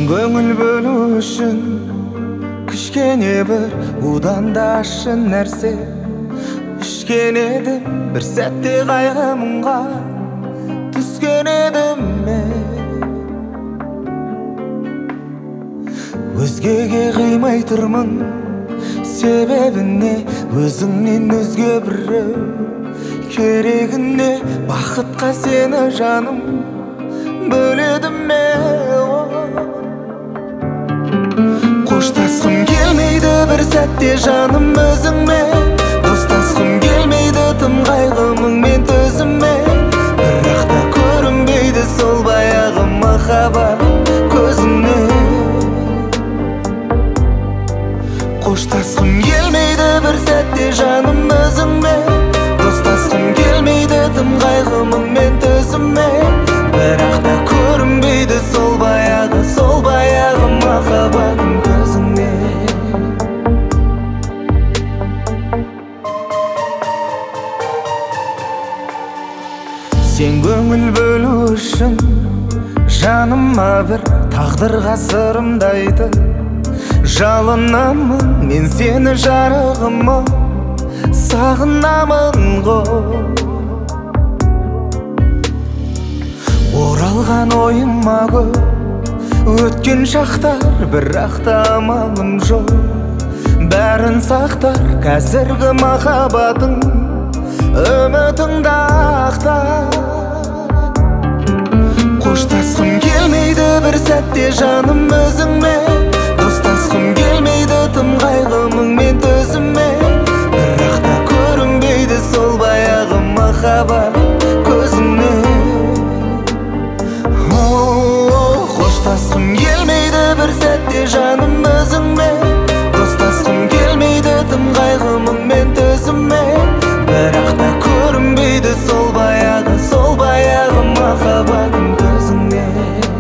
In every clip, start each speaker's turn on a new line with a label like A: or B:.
A: көңіл бөлу үшін кішкене бір удан да ащы нәрсе ішкен едім, бір сәтте қайғы мұңға түскен едім мен. Өзгеге қимай тұрмын, себебіне өзіңнен өзге біреу керегіне. Бақытқа сені жаным бөледім мен. Қоштасқым келмейді бір сәтте жаным өзіңмен, достасқым келмейді тым қайғы мұңмен төзіммен. Бірақ та көрінбейді сол баяғы махаббат көзіңнен. Қоштасқым келмейді бір сәтте жаным өзіңмен, достасқым келмейді тым қайғы мұңмен төзіммен. Бірақ та көрінбейді сол баяғы махаббатым көзіңнен. Сен көңіл бөлу үшін жаныма бір тағдырға сырымды айтып жалынамын, мен сені жарығыма сағынамын ғой. Оралған ойыма көп өткен шақтар, бірақ та амалым жоқ. Бәрін сақтар қазіргі махаббатың, үмітіңді ақтар. Қоштасқым келмейді бір сәтте жаным өзіңмен, достасқым келмейді тым қайғы мұңмен төзіммен. Бірақ та көрінбейді сол баяғы махаббат көзіңнен. Қоштасқым келмейді бір сәтте жаным өзіңмен, достасқым келмейді тым қайғы мұңмен төзіммен. Бірақ та көрінбейді сол баяғы махаббатым көзіңнен.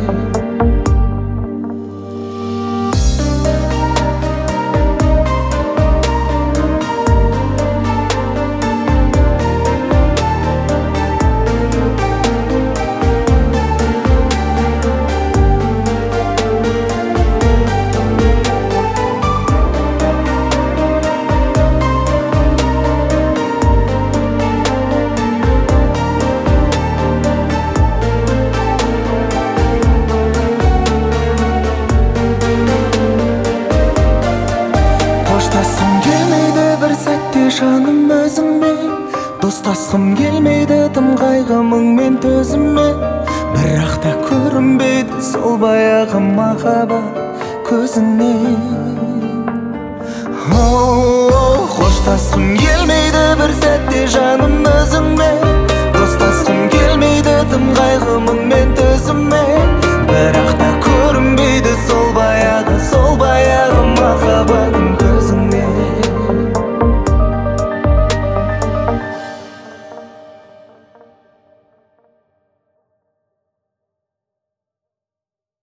A: Жаным өзіңмен, достасқым келмейді тым қайғы мұңмен төзіммен. Бірақ та көрінбейді сол баяғы махаббат көзіңнен. Қоштасқым келмейді бір сәтте жаным өзіңмен,